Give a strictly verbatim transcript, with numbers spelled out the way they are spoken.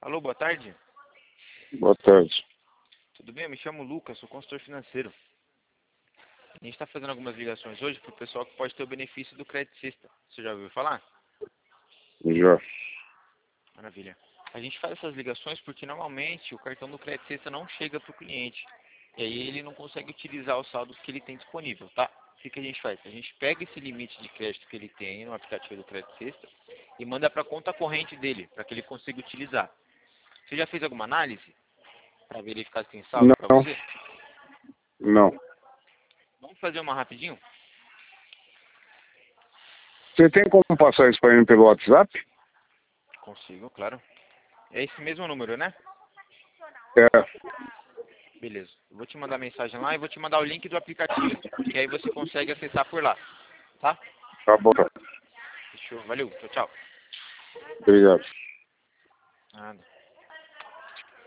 Alô, boa tarde. Boa tarde. Tudo bem? Eu me chamo Lucas, sou consultor financeiro. A gente está fazendo algumas ligações hoje para o pessoal que pode ter o benefício do Credit System. Você já ouviu falar? Já. Maravilha. A gente faz essas ligações porque normalmente o cartão do Credit System não chega para o cliente. E aí ele não consegue utilizar os saldos que ele tem disponível, tá? O que, que a gente faz? A gente pega esse limite de crédito que ele tem no aplicativo do Credit System e manda para a conta corrente dele, para que ele consiga utilizar. Você já fez alguma análise para verificar se tem saldo para Não. você? Não. Vamos fazer uma rapidinho? Você tem como passar isso para mim pelo WhatsApp? Consigo, claro. É esse mesmo número, né? É. Beleza. Eu vou te mandar mensagem lá e vou te mandar o link do aplicativo, que aí você consegue acessar por lá, tá? Tá bom. Fechou. Valeu. Tchau, tchau. Obrigado. Nada.